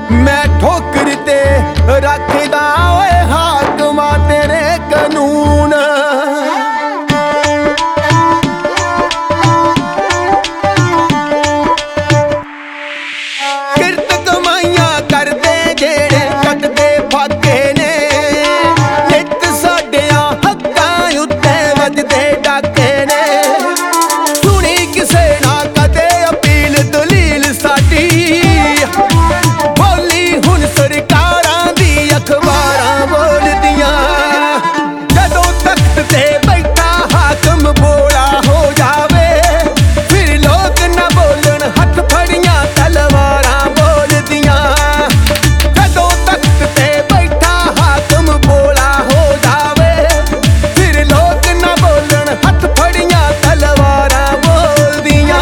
मैं ठोकर ते रखदा ओए हाकमा तेरे कानून। किरत कमाइयां करदे जेड़े कटदे फाके ने, नित साडियां हक्कां उत्ते वजदे डाके ने। सुनी किसे ना कदे अपील दलील साडी, बोली हुण सरकारां दी अखबारां बोलदियां। जदों तख्त ते बैठा हाकम बोला हो जावे, फिर लोग ना बोलन हथ फड़ियां तलवारां बोलदियां। जदों तख्त ते बैठा हाकम बोला हो जावे, फिर लोग ना बोलन हथ फड़ियां तलवारां बोलदियां।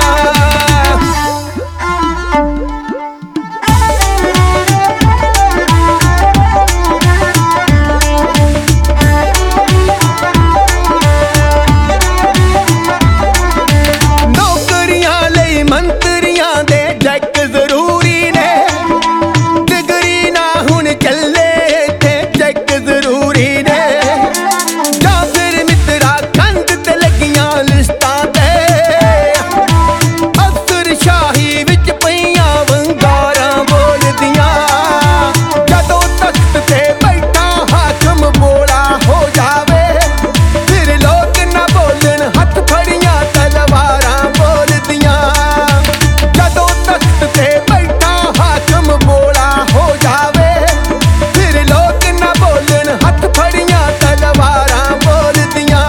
नौकरियां लई मंत्रियां दे चैक जरूरी ने, डिगरी ना हुण चले इत्थे चैक जरूरी ने। जां फिर मित्रा कंध ते लगियां लिस्टां ते, अफसरशाही विच पईयां वंगारां बोलदियां। जदों तख्त ते बैठा हाकम बोला हो जावे, फिर लोग ना बोलन हथ फड़ियां तलवारां बोलदियां। जदों तख्त ते बैठा हाकम बोला हो जावे, फिर लोग ना बोलन हथ फड़ियां तलवारां बोलदियां।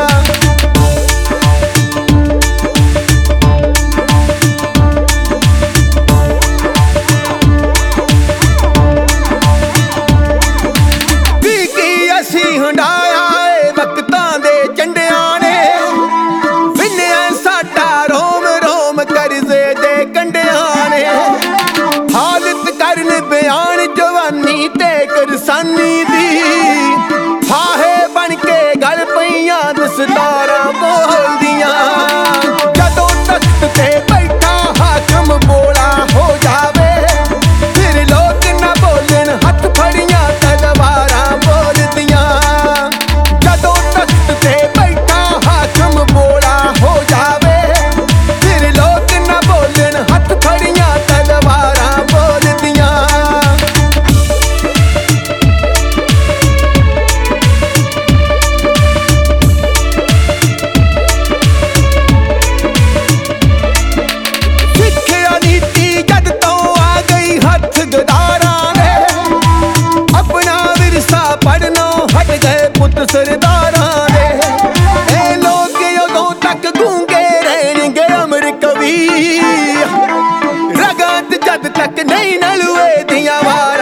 ਕੀ ਅਸੀਂ ਹੰਡਾਇਆ ਏ ਵਕਤਾਂ ਦੇ ਝੰਡਿਆਂ ਨੇ, ਵਿੰਨਿਆ ਸਾਡਾ ਰੋਮ ਰੋਮ ਕਰਜ਼ੇ ਦੇ ਕੰਢਿਆਂ ਨੇ। ਹਾਲਤ ਕਰਨ ਬਿਆਨ ਜਵਾਨੀ ਤੇ ਕਿਰਸਾਨੀ ਦੀ, ਫਾਹੇ ਬਣ ਕੇ ਗਲ ਪਈਆਂ ਦਸਤਾਰਾਂ ਬੋਲਦੀਆਂ। ਜਦੋਂ ਤਖਤ ਤੇ ਬੈਠਾ ਹਾਕਮ ਬੋਲਾ ਹੋ ਜਾਵੇ, ਫਿਰ ਲੋਕ ਨਾ ਬੋਲਣ ਹੱਥ ਫੜੀਆਂ ਤਲਵਾਰਾਂ ਬੋਲਦੀਆਂ। ਜਦੋਂ ਤਖਤ ਤੇ ਬੈਠਾ ਹਾਕਮ ਬੋਲਾ ਹੋ ਜਾਵੇ, ਫਿਰ ਲੋਕ ਨਾ ਬੋਲਣ ਹੱਥ ਫੜੀਆਂ ਤਲਵਾਰਾਂ ਬੋਲਦੀਆਂ। ਸਿੱਖਿਆ ਨੀਤੀ ਜਦ ਤੋਂ ਆ ਗਈ ਹੱਥ ਗਦਾਰਾਂ ਨੇ, ਆਪਣਾ ਵਿਰਸਾ ਪੜਨੋਂ ਹਟ ਗਏ ਪੁੱਤ ਸਰਦਾਰਾਂ ਦੇ। ਇਹ ਲੋਕ ਉਦੋਂ ਤੱਕ ਗੂੰਗੇ ਰਹਿਣਗੇ ਅਮਰ ਕਵੀ, ਰਗਾਂ 'ਚ ਜਦ ਤੱਕ ਨਹੀਂ ਨਲੂਏ ਦੀਆਂ ਵਾਰਾਂ